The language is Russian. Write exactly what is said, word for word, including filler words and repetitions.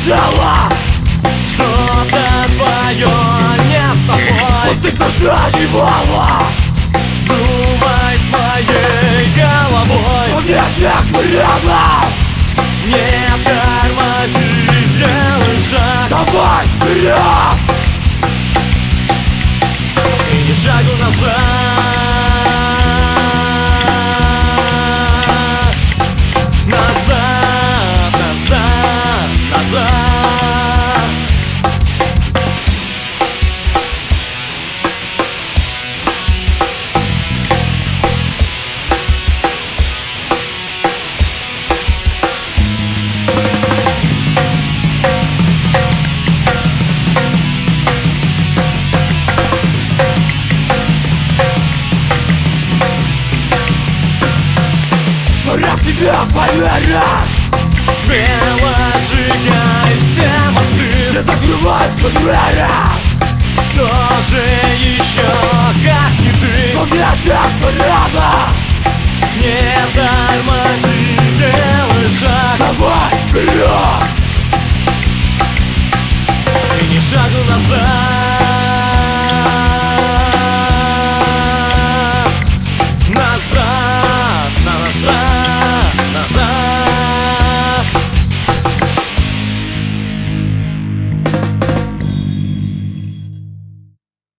мешало. Что-то твое не с тобой. Вот ты тогда ебало. Думай своей головой. Мне так приятно. Не тормози, сделай шаг. Давай вперед. И ни шагу назад. Назад, назад, назад. Пора в тебя поверить. Смело сжигай все мосты. Не закрывай спину.